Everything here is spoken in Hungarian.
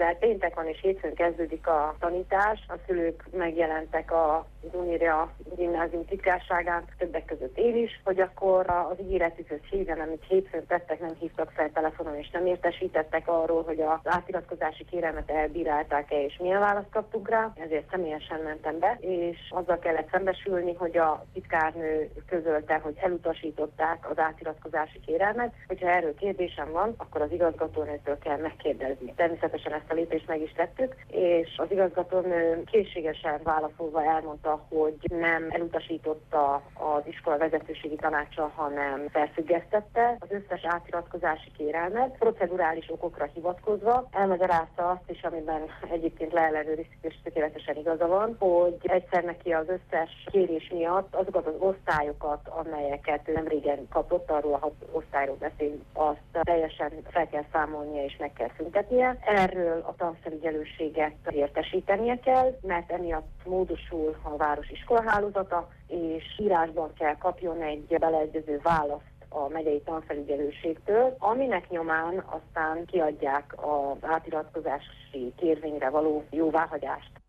mivel pénteken és hétfőn kezdődik a tanítás, a szülők megjelentek a Unia gimnázium titkárságán, többek között én is, hogy akkor az ígéretükhöz hívjan, amit hétfőn tettek, nem hívtak fel telefonon és nem értesítettek arról, hogy az átiratkozási kérelmet elbírálták-e és milyen választ kaptunk rá. Ezért személyesen mentem be, és azzal kellett szembesülni, hogy a titkárnő közölte, hogy elutasították az átiratkozási kérelmet. Hogyha erről kérdésem van, akkor az igazgatónőtől kell megkérdezni. Természetesen ezt a lépést meg is tettük, és az igazgatónő készségesen válaszolva elmondta, hogy nem elutasította az iskola vezetőségi tanácsa, hanem felfüggesztette az összes átiratkozási kérelmet, procedurális okokra hivatkozva. Elmagyarázta azt is, amiben egyébként leellenőriztük, és tökéletesen igaza van, hogy egyszer neki az összes kérés miatt azokat az osztályokat, amelyeket nem régen kapott, arról a 6 osztályról beszélünk, azt teljesen fel kell számolnia és meg kell szüntetnie. Erről a tanfelügyelőséget értesítenie kell, mert emiatt módosul a város iskolahálózata, és írásban kell kapjon egy beleegyező választ a megyei tanfelügyelőségtől, aminek nyomán aztán kiadják az átiratkozási kérvényre való jóváhagyást.